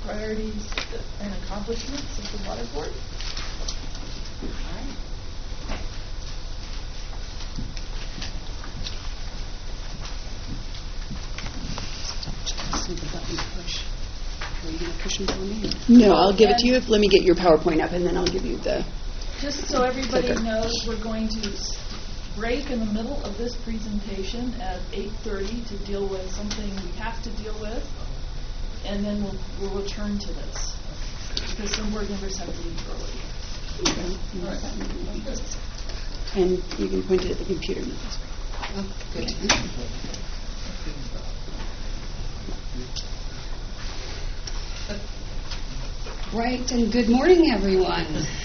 priorities and accomplishments of the water board. All right. See the button push. Are you going to push them for me? No, I'll give it to you. Let me get your PowerPoint up, and then I'll give you the... Just so everybody clicker. knows, we're going to break in the middle of this presentation at 8:30 to deal with something we have to deal with, and then we'll return to this because some board members have to leave early. Okay. All right. And you can point it at the computer. Oh, good. Right, and good morning, everyone.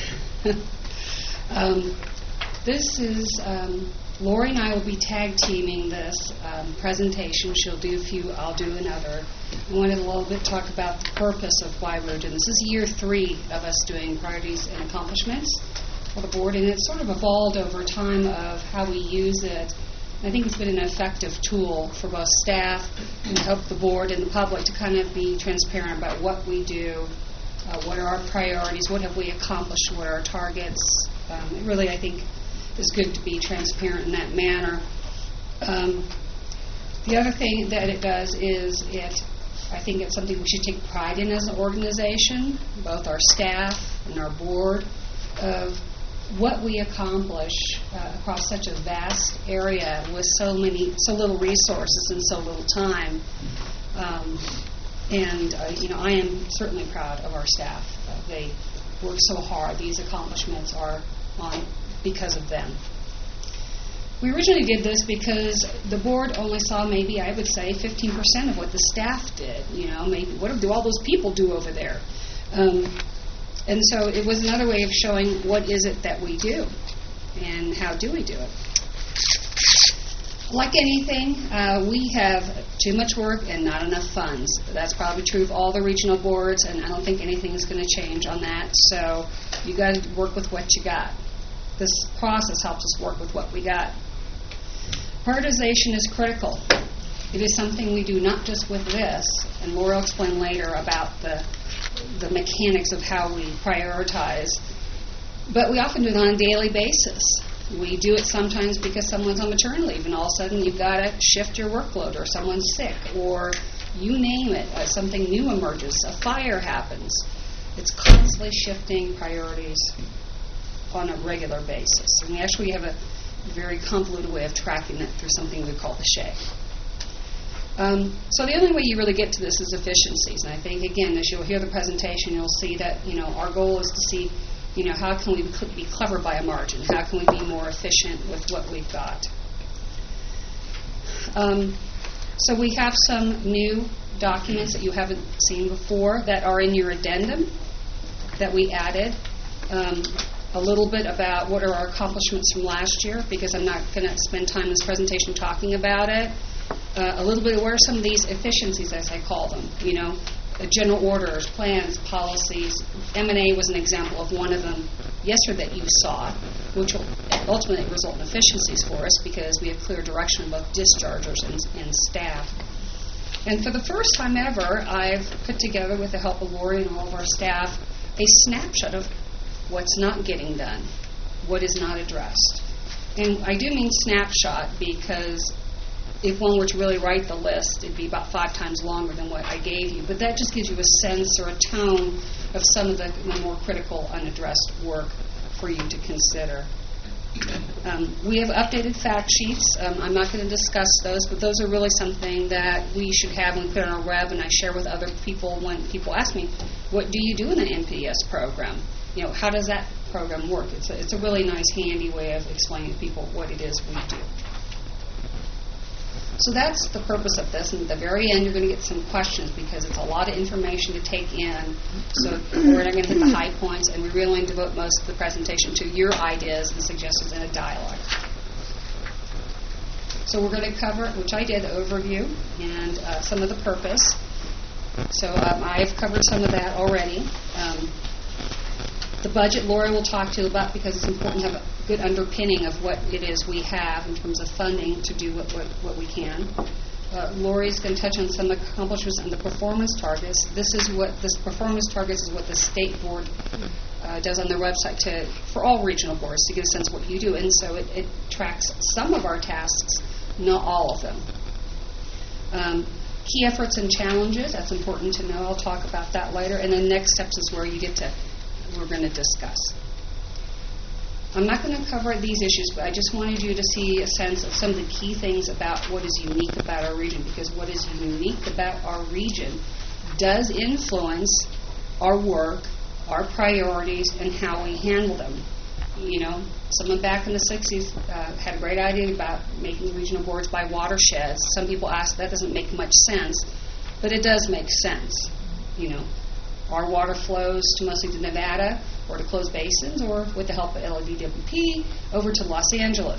This is, Lori and I will be tag teaming this presentation. She'll do a few, I'll do another. I wanted a little bit to talk about the purpose of why we're doing this. This is year 3 of us doing priorities and accomplishments for the board, and it's sort of evolved over time of how we use it. I think it's been an effective tool for both staff and to help the board and the public to kind of be transparent about what we do, what are our priorities, what have we accomplished, what are our targets. It really, I think, is good to be transparent in that manner. The other thing that it does is I think it's something we should take pride in as an organization, both our staff and our board, of what we accomplish across such a vast area with so little resources and so little time. I am certainly proud of our staff. They work so hard. These accomplishments are on because of them. We originally did this because the board only saw maybe, I would say, 15% of what the staff did. Maybe what do all those people do over there? And so it was another way of showing what is it that we do and how do we do it. Like anything, we have too much work and not enough funds. That's probably true of all the regional boards, and I don't think anything is going to change on that. So you got to work with what you got. This process helps us work with what we got. Prioritization is critical. It is something we do not just with this, and Laura will explain later about the mechanics of how we prioritize, but we often do it on a daily basis. We do it sometimes because someone's on maternity leave, and all of a sudden you've got to shift your workload, or someone's sick, or you name it, something new emerges, a fire happens. It's constantly shifting priorities on a regular basis. And we actually have a very convoluted way of tracking it through something we call the SHAE. So the only way you really get to this is efficiencies. And I think, again, as you'll hear the presentation, you'll see that, our goal is to see, how can we be clever by a margin? How can we be more efficient with what we've got? So we have some new documents that you haven't seen before that are in your addendum that we added. A little bit about what are our accomplishments from last year, because I'm not going to spend time in this presentation talking about it. A little bit of what are some of these efficiencies, as I call them, general orders, plans, policies. M&A was an example of one of them yesterday that you saw, which will ultimately result in efficiencies for us because we have clear direction of both dischargers and staff. And for the first time ever, I've put together, with the help of Lori and all of our staff, a snapshot of what's not getting done, what is not addressed. And I do mean snapshot because if one were to really write the list, it'd be about 5 times longer than what I gave you. But that just gives you a sense or a tone of some of the more critical unaddressed work for you to consider. We have updated fact sheets. I'm not going to discuss those, but those are really something that we should have when we put on our web, and I share with other people when people ask me, what do you do in the NPS program? How does that program work? It's a really nice, handy way of explaining to people what it is we do. So that's the purpose of this, and at the very end you're going to get some questions because it's a lot of information to take in. So we're not going to hit the high points, and we're really going to devote most of the presentation to your ideas and suggestions in a dialogue. So we're going to cover, which I did, the overview and some of the purpose. So I've covered some of that already. The budget, Lori will talk to you about because it's important to have a good underpinning of what it is we have in terms of funding to do what we can. Lori's going to touch on some accomplishments and the performance targets. This performance targets is what the state board does on their website for all regional boards to get a sense of what you do. And so it tracks some of our tasks, not all of them. Key efforts and challenges, that's important to know. I'll talk about that later. And then next steps is where we're going to discuss. I'm not going to cover these issues, but I just wanted you to see a sense of some of the key things about what is unique about our region, because what is unique about our region does influence our work, our priorities, and how we handle them. You know, someone back in the 60s had a great idea about making regional boards by watersheds. Some people ask, that doesn't make much sense, but it does make sense. You know, our water flows to mostly to Nevada or to closed basins, or with the help of LADWP, over to Los Angeles.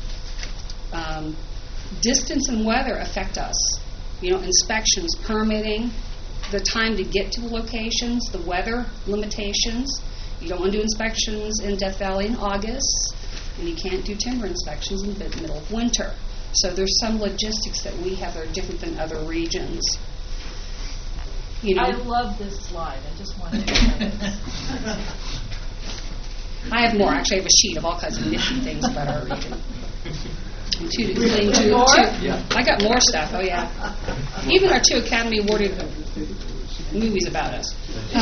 Distance and weather affect us. You know, inspections, permitting, the time to get to the locations, the weather limitations. You don't want to do inspections in Death Valley in August, and you can't do timber inspections in the middle of winter. So there's some logistics that we have that are different than other regions. You know, I love this slide. I just wanted to know this. I have more. Actually, I have a sheet of all kinds of nifty things about our region. I got more stuff. Oh, yeah. Even our 2 Academy Awarded movies about us.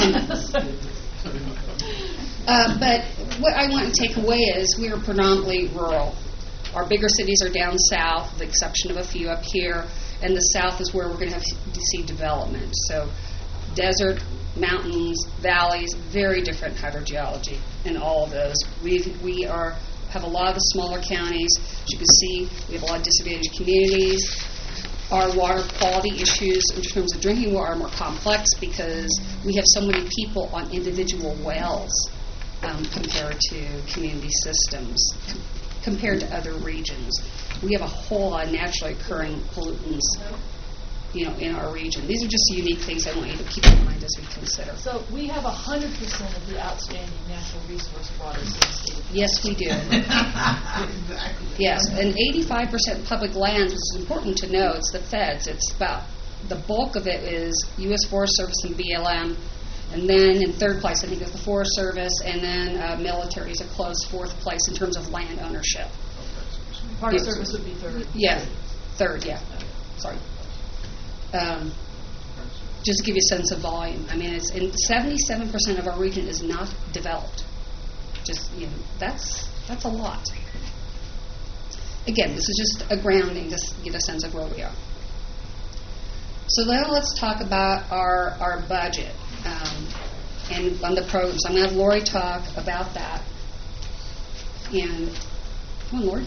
But what I want to take away is we are predominantly rural. Our bigger cities are down south, with the exception of a few up here, and the south is where we're going to see development. So desert, mountains, valleys, very different hydrogeology in all of those. We have a lot of the smaller counties. As you can see, we have a lot of disadvantaged communities. Our water quality issues in terms of drinking water are more complex because we have so many people on individual wells compared to community systems, compared to other regions. We have a whole lot of naturally occurring pollutants, you know, in our region. These are just unique things I want you to keep in mind as we consider. So we have 100% of the outstanding natural resource waters in the state. Yes, we do. Exactly. Yes, and 85% public lands, which is important to know. It's the feds. It's about the bulk of it is U.S. Forest Service and BLM, and then in third place I think is the Forest Service, and then military is a close fourth place in terms of land ownership. Park Service would be third. Yeah, third. Yeah, sorry. Just to give you a sense of volume, I mean, it's in 77% of our region is not developed. Just, you know, that's a lot. Again, this is just a grounding to get a sense of where we are. So now let's talk about our budget and on the programs. I'm going to have Lori talk about that. And come on, Lori.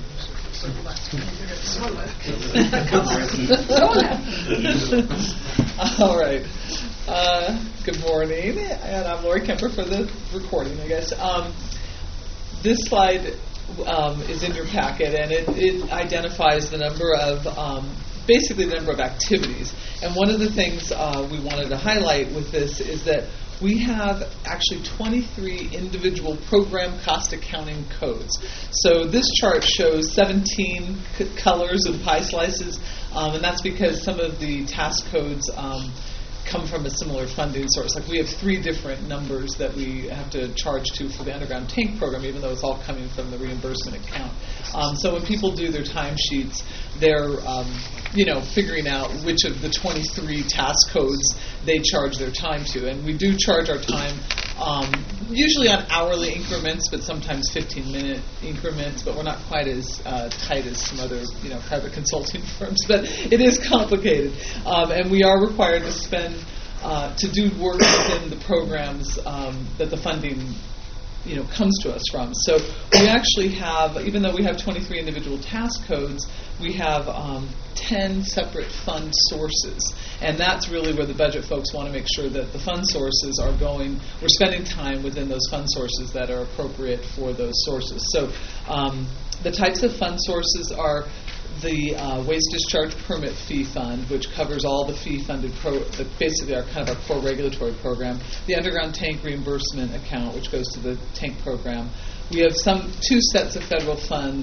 All right. Good morning, and I'm Lori Kemper for the recording, I guess. This slide is in your packet, and it identifies the number of, basically the number of activities. And one of the things we wanted to highlight with this is that we have actually 23 individual program cost accounting codes. So this chart shows 17 colors and pie slices, and that's because some of the task codes come from a similar funding source. Like we have 3 different numbers that we have to charge to for the underground tank program, even though it's all coming from the reimbursement account. So when people do their timesheets, they're figuring out which of the 23 task codes they charge their time to. And we do charge our time usually on hourly increments, but sometimes 15-minute increments, but we're not quite as tight as some other private consulting firms. But it is complicated. And we are required to spend, to do work within the programs that the funding comes to us from. So we actually have, even though we have 23 individual task codes, we have 10 separate fund sources. And that's really where the budget folks want to make sure that the fund sources are going, we're spending time within those fund sources that are appropriate for those sources. So the types of fund sources are the waste discharge permit fee fund, which covers all the fee-funded, basically our kind of our core regulatory program. The underground tank reimbursement account, which goes to the tank program. We have 2 sets of federal funds.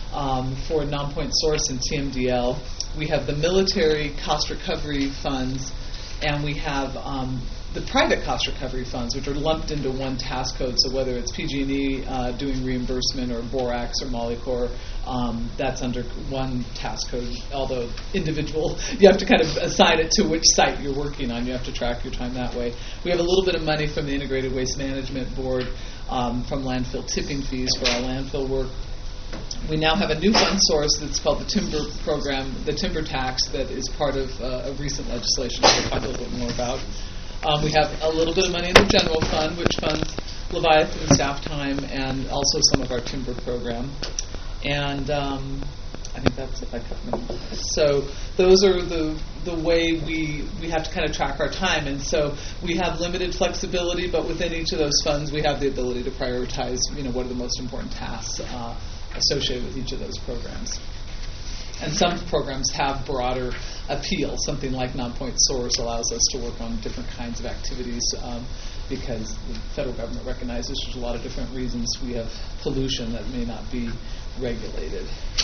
for Non-Point Source and TMDL. We have the military cost recovery funds, and we have the private cost recovery funds, which are lumped into one task code. So whether it's PG&E doing reimbursement or Borax or Molycor, that's under one task code. Although individual, you have to kind of assign it to which site you're working on. You have to track your time that way. We have a little bit of money from the Integrated Waste Management Board from landfill tipping fees for our landfill work. We now have a new fund source that's called the Timber Program, the Timber Tax, that is part of a recent legislation that we'll talk a little bit more about. We have a little bit of money in the general fund, which funds Leviathan staff time and also some of our timber program. And I think that's it. I covered them. So those are the way we have to kind of track our time. And so we have limited flexibility, but within each of those funds, we have the ability to prioritize, what are the most important tasks associated with each of those programs. And some programs have broader appeal. Something like Non-Point Source allows us to work on different kinds of activities because the federal government recognizes there's a lot of different reasons we have pollution that may not be regulated.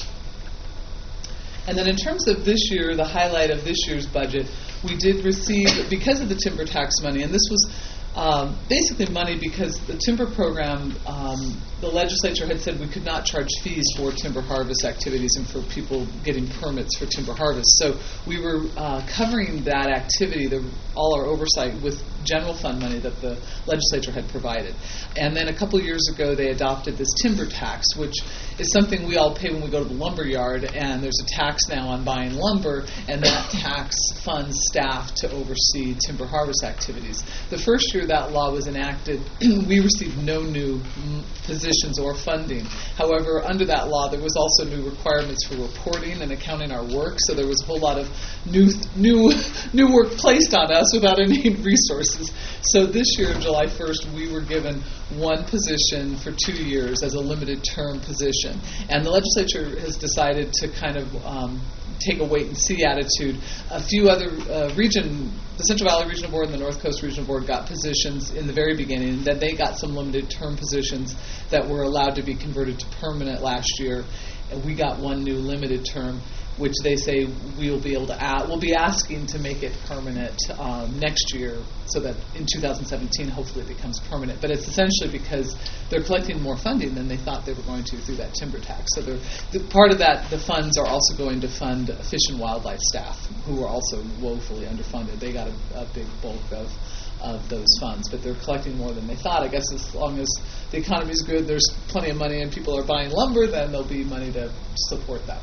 And then in terms of this year, the highlight of this year's budget, we did receive, because of the timber tax money, and this was basically money because the timber program, the legislature had said we could not charge fees for timber harvest activities and for people getting permits for timber harvest. So we were covering that activity, all our oversight, with general fund money that the legislature had provided. And then a couple years ago, they adopted this timber tax, which is something we all pay when we go to the lumber yard, and there's a tax now on buying lumber, and that tax funds staff to oversee timber harvest activities. The first year that law was enacted, we received no new positions or funding. However, under that law, there was also new requirements for reporting and accounting our work, so there was a whole lot of new work placed on us without any resources. So this year, July 1st, we were given one position for 2 years as a limited term position. And the legislature has decided to kind of take a wait-and-see attitude. A few other the Central Valley Regional Board and the North Coast Regional Board got positions in the very beginning. Then they got some limited term positions that were allowed to be converted to permanent last year. And we got one new limited term, which they say we'll be able to we'll be asking to make it permanent next year, so that in 2017 hopefully it becomes permanent. But it's essentially because they're collecting more funding than they thought they were going to through that timber tax. So part of that, the funds are also going to fund fish and wildlife staff, who are also woefully underfunded. They got a big bulk of those funds, but they're collecting more than they thought. I guess as long as the economy is good, there's plenty of money, and people are buying lumber, then there'll be money to support that.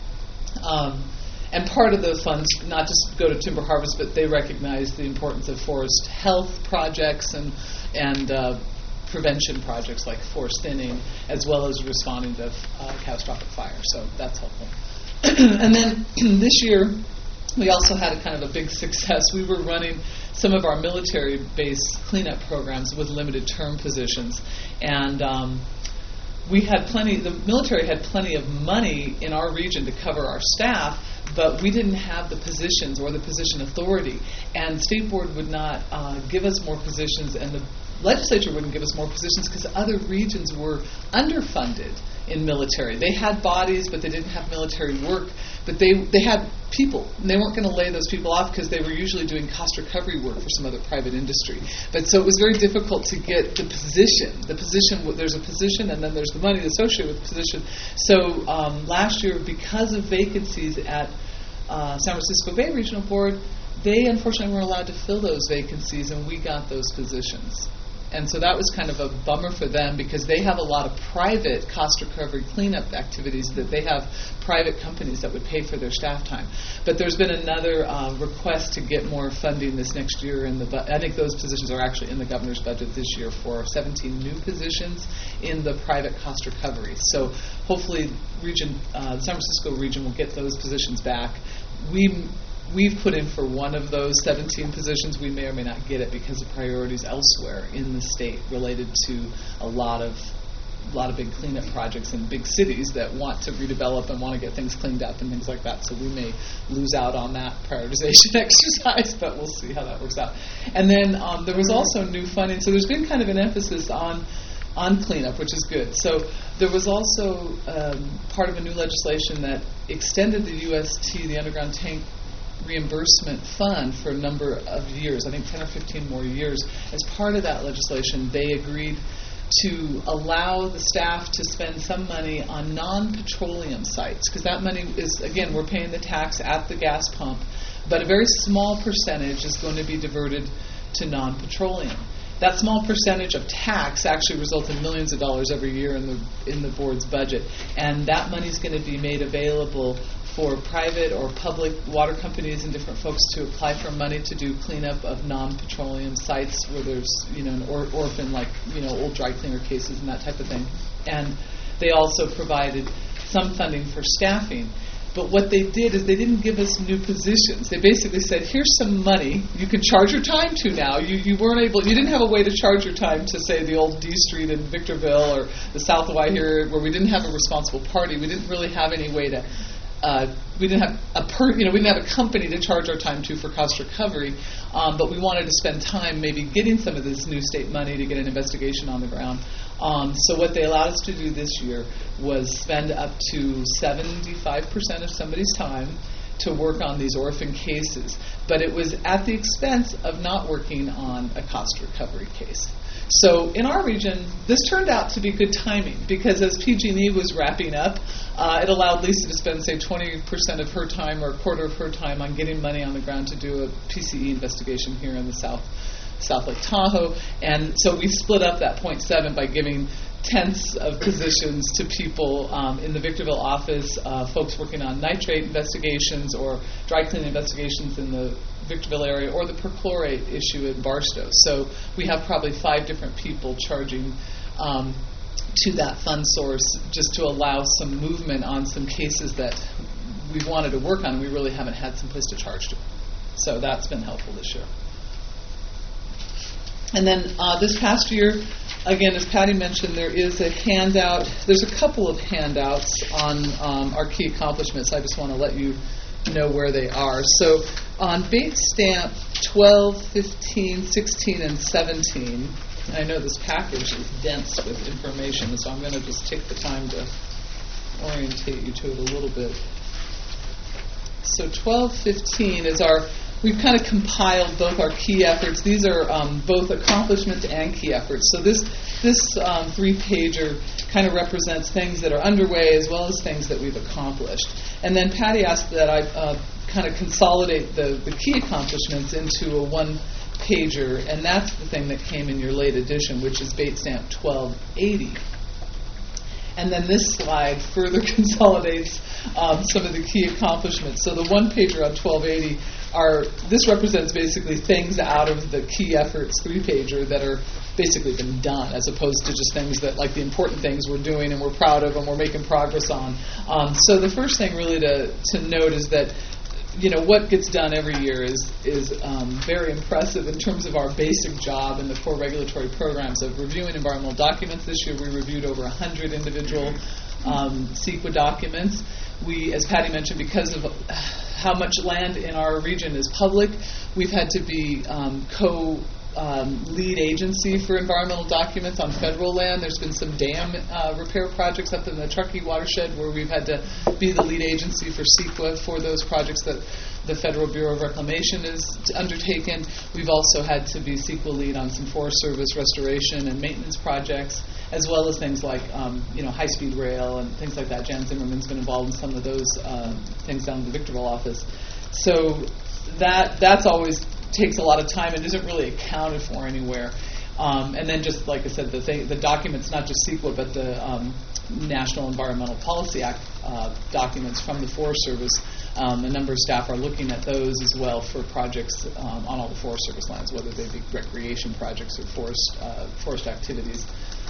And part of the funds not just go to timber harvest, but they recognize the importance of forest health projects and prevention projects like forest thinning, as well as responding to catastrophic fire. So that's helpful. And then this year, we also had a kind of a big success. We were running some of our military-based cleanup programs with limited term positions, and we had the military had plenty of money in our region to cover our staff, but we didn't have the positions or the position authority. And State Board would not give us more positions, and the legislature wouldn't give us more positions because other regions were underfunded in military. They had bodies, but they didn't have military work. But they had people, and they weren't going to lay those people off because they were usually doing cost recovery work for some other private industry. But so it was very difficult to get the position. There's a position, and then there's the money associated with the position. So last year, because of vacancies at San Francisco Bay Regional Board, they unfortunately weren't allowed to fill those vacancies, and we got those positions. And so that was kind of a bummer for them because they have a lot of private cost recovery cleanup activities that they have private companies that would pay for their staff time. But there's been another request to get more funding this next year. I think those positions are actually in the governor's budget this year for 17 new positions in the private cost recovery. So hopefully the San Francisco region will get those positions back. We've put in for one of those 17 positions. We may or may not get it because of priorities elsewhere in the state related to a lot of big cleanup projects in big cities that want to redevelop and want to get things cleaned up and things like that. So we may lose out on that prioritization exercise, but we'll see how that works out. And then there was also new funding. So there's been kind of an emphasis on on cleanup, which is good. So there was also part of a new legislation that extended the UST, the Underground Tank Reimbursement Fund, for a number of years, I think 10 or 15 more years. As part of that legislation, they agreed to allow the staff to spend some money on non-petroleum sites, because that money is, again, we're paying the tax at the gas pump, but a very small percentage is going to be diverted to non-petroleum. That small percentage of tax actually results in millions of dollars every year in the board's budget, and that money is going to be made available for private or public water companies and different folks to apply for money to do cleanup of non-petroleum sites where there's, an orphan, like, old dry cleaner cases and that type of thing. And they also provided some funding for staffing. But what they did is they didn't give us new positions. They basically said, here's some money you can charge your time to now. You didn't have a way to charge your time to, say, the old D Street in Victorville or the South of here, where we didn't have a responsible party. We didn't really have any way to we didn't have we didn't have a company to charge our time to for cost recovery, but we wanted to spend time maybe getting some of this new state money to get an investigation on the ground. So what they allowed us to do this year was spend up to 75% of somebody's time to work on these orphan cases, but it was at the expense of not working on a cost recovery case. So in our region, this turned out to be good timing, because as PG&E was wrapping up, it allowed Lisa to spend, say, 20% of her time or a quarter of her time on getting money on the ground to do a PCE investigation here in the South Lake Tahoe. And so we split up that 0.7 by giving tenths of positions to people in the Victorville office, folks working on nitrate investigations or dry cleaning investigations in the Victorville area, or the perchlorate issue in Barstow. So we have probably 5 different people charging to that fund source, just to allow some movement on some cases that we wanted to work on. We really haven't had some place to charge to. So that's been helpful this year. And then this past year, again, as Patty mentioned, there is a handout. There's a couple of handouts on our key accomplishments. I just want to let you know where they are. So on Bates stamp 12, 15, 16, and 17, and I know this package is dense with information, so I'm going to just take the time to orientate you to it a little bit. So 12, 15 is we've kind of compiled both our key efforts. These are both accomplishments and key efforts. So this 3-pager kind of represents things that are underway as well as things that we've accomplished. And then Patty asked that I kind of consolidate the key accomplishments into a 1-pager, and that's the thing that came in your late edition, which is Bates stamp 1280. And then this slide further consolidates some of the key accomplishments. So the 1-pager on 1280 this represents basically things out of the key efforts 3-pager that are basically been done, as opposed to just things that, like the important things we're doing and we're proud of and we're making progress on. So the first thing really to note is that what gets done every year is very impressive in terms of our basic job in the core regulatory programs of reviewing environmental documents. This year we reviewed over 100 individual CEQA documents. We, as Patty mentioned, because of how much land in our region is public, we've had to be lead agency for environmental documents on federal land. There's been some dam repair projects up in the Truckee watershed where we've had to be the lead agency for CEQA for those projects that the Federal Bureau of Reclamation has undertaken. We've also had to be CEQA lead on some Forest Service restoration and maintenance projects, as well as things like high-speed rail and things like that. Jan Zimmerman's been involved in some of those things down in the Victorville office. So that's always takes a lot of time and isn't really accounted for anywhere. And then just like I said, the documents, not just CEQA, but the National Environmental Policy Act documents from the Forest Service, a number of staff are looking at those as well for projects on all the Forest Service lands, whether they be recreation projects or forest activities.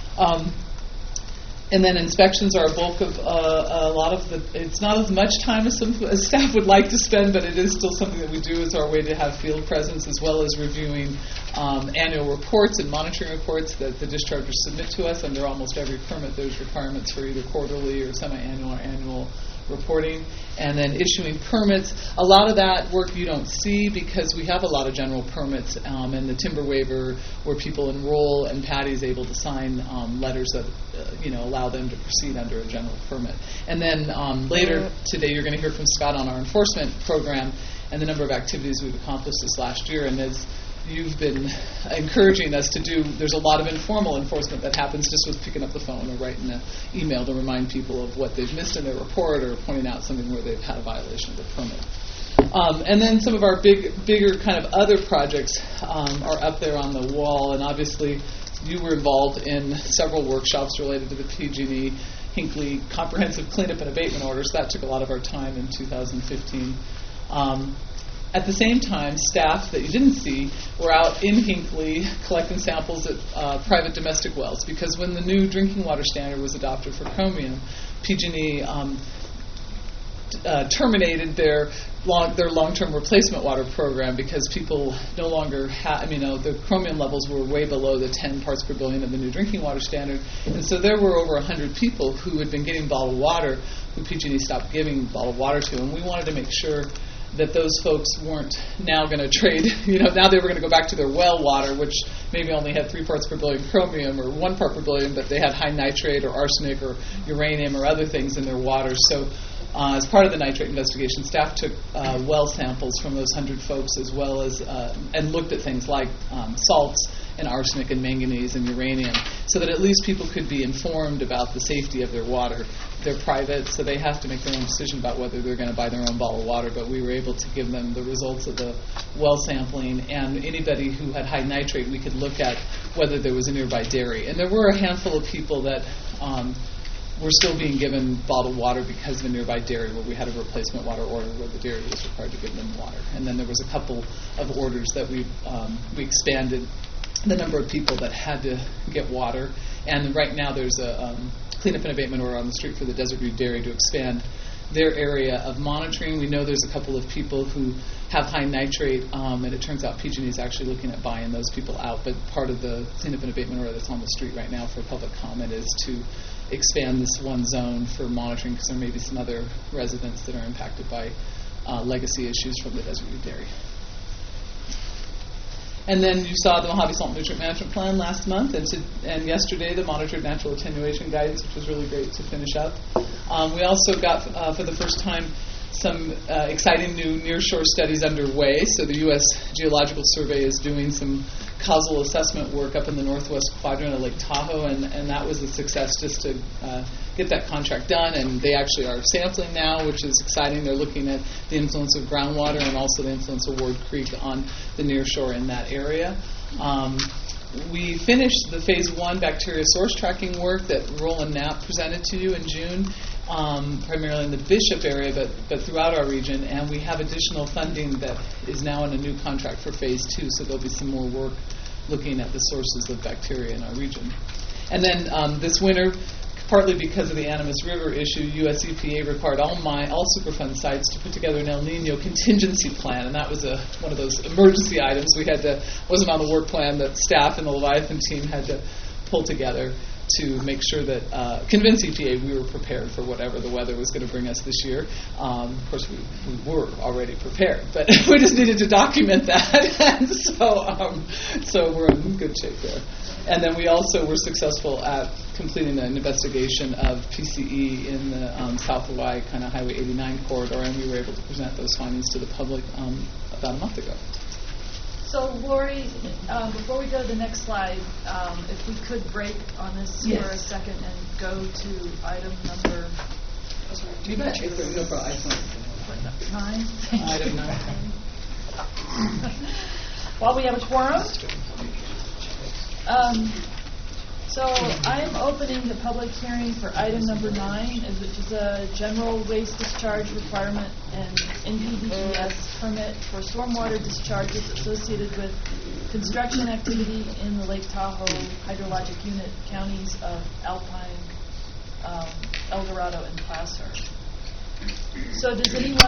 And then inspections are a bulk of a lot of it's not as much time as some staff would like to spend, but it is still something that we do as our way to have field presence, as well as reviewing annual reports and monitoring reports that the dischargers submit to us. Under almost every permit, there's requirements for either quarterly or semi-annual or annual reporting, and then issuing permits. A lot of that work you don't see because we have a lot of general permits and the timber waiver where people enroll and Patty's able to sign letters that allow them to proceed under a general permit. And then later today you're going to hear from Scott on our enforcement program and the number of activities we've accomplished this last year. And as you've been encouraging us to do, there's a lot of informal enforcement that happens just with picking up the phone or writing an email to remind people of what they've missed in their report or pointing out something where they've had a violation of the permit. And then some of our bigger kind of other projects are up there on the wall, and obviously you were involved in several workshops related to the PG&E Hinckley Comprehensive Cleanup and Abatement Orders. That took a lot of our time in 2015. At the same time, staff that you didn't see were out in Hinckley collecting samples at private domestic wells, because when the new drinking water standard was adopted for chromium, PG&E terminated their long-term replacement water program because people no longer had, the chromium levels were way below the 10 parts per billion of the new drinking water standard. And so there were over 100 people who had been getting bottled water who PG&E stopped giving bottled water to. And we wanted to make sure that those folks weren't now going to trade, now they were going to go back to their well water, which maybe only had 3 parts per billion chromium or 1 part per billion, but they had high nitrate or arsenic or uranium or other things in their water. So as part of the nitrate investigation, staff took well samples from those 100 folks as well as, and looked at things like salts and arsenic and manganese and uranium, so that at least people could be informed about the safety of their water. They're private, so they have to make their own decision about whether they're going to buy their own bottled water, but we were able to give them the results of the well sampling, and anybody who had high nitrate, we could look at whether there was a nearby dairy. And there were a handful of people that were still being given bottled water because of a nearby dairy where we had a replacement water order where the dairy was required to give them water. And then there was a couple of orders that we expanded the number of people that had to get water. And right now there's a cleanup and abatement order on the street for the Desert View Dairy to expand their area of monitoring. We know there's a couple of people who have high nitrate, and it turns out PG&E is actually looking at buying those people out. But part of the cleanup and abatement order that's on the street right now for public comment is to expand this one zone for monitoring, because there may be some other residents that are impacted by legacy issues from the Desert View Dairy. And then you saw the Mojave Salt Nutrient Management Plan last month, and yesterday the Monitored Natural Attenuation Guidance, which was really great to finish up. We also got, for the first time, some exciting new nearshore studies underway. So the U.S. Geological Survey is doing some causal assessment work up in the northwest quadrant of Lake Tahoe, and that was a success just to get that contract done. And they actually are sampling now, which is exciting. They're looking at the influence of groundwater and also the influence of Ward Creek on the nearshore in that area. We finished the phase 1 bacteria source tracking work that Roland Knapp presented to you in June, primarily in the Bishop area, but throughout our region. And we have additional funding that is now in a new contract for phase 2, so there'll be some more work looking at the sources of bacteria in our region. And then this winter, partly because of the Animas River issue, US EPA required all Superfund sites to put together an El Nino contingency plan, and that was one of those emergency items we had to, wasn't on the work plan that staff and the Leviathan team had to pull together to make sure that, convince EPA we were prepared for whatever the weather was going to bring us this year. Of course, we were already prepared, but we just needed to document that, and so we're in good shape there. And then we also were successful at completing an investigation of PCE in the South Hawaii kind of Highway 89 corridor, and we were able to present those findings to the public about a month ago. So, Lori, before we go to the next slide, if we could break on this for a second and go to item number 9. Item 9. While we have a quorum. So I am opening the public hearing for item number 9, which is a general waste discharge requirement and NPDES permit for stormwater discharges associated with construction activity in the Lake Tahoe hydrologic unit counties of Alpine, El Dorado, and Placer. So does anyone